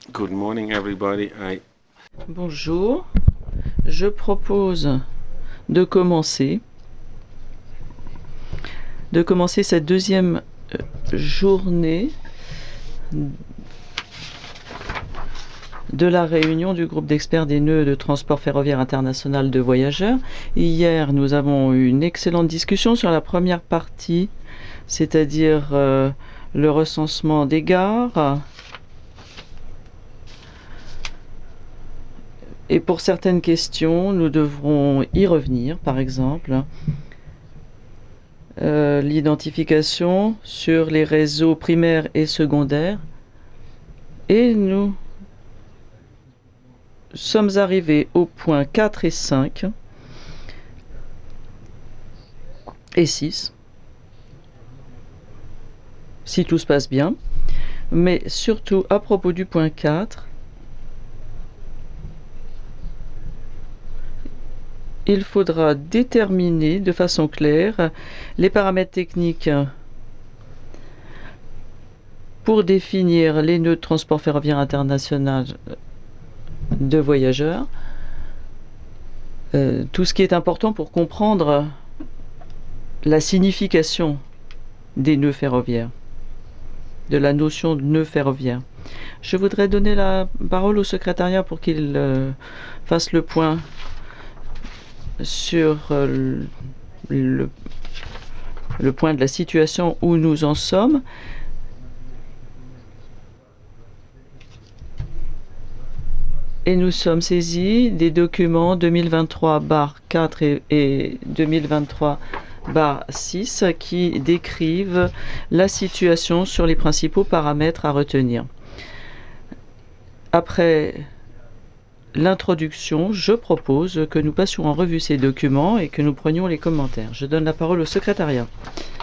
Good morning, everybody. Bonjour, je propose de commencer, cette deuxième journée de la réunion du groupe d'experts des nœuds de transport ferroviaire international de voyageurs. Hier, nous avons eu une excellente discussion sur la première partie, c'est-à-dire le recensement des gares. Et pour certaines questions, nous devrons y revenir, par exemple. L'identification sur les réseaux primaires et secondaires. Et nous sommes arrivés aux points 4 et 5 et 6, si tout se passe bien. Mais surtout à propos du point 4, il faudra déterminer de façon claire les paramètres techniques pour définir les nœuds de transport ferroviaire international de voyageurs. Tout ce qui est important pour comprendre la signification des nœuds ferroviaires, de la notion de nœud ferroviaire. Je voudrais donner la parole au secrétariat pour qu'il fasse le point sur le point de la situation où nous en sommes. Et nous sommes saisis des documents 2023/4 et 2023/6 qui décrivent la situation sur les principaux paramètres à retenir. Après l'introduction, je propose que nous passions en revue ces documents et que nous prenions les commentaires. Je donne la parole au secrétariat.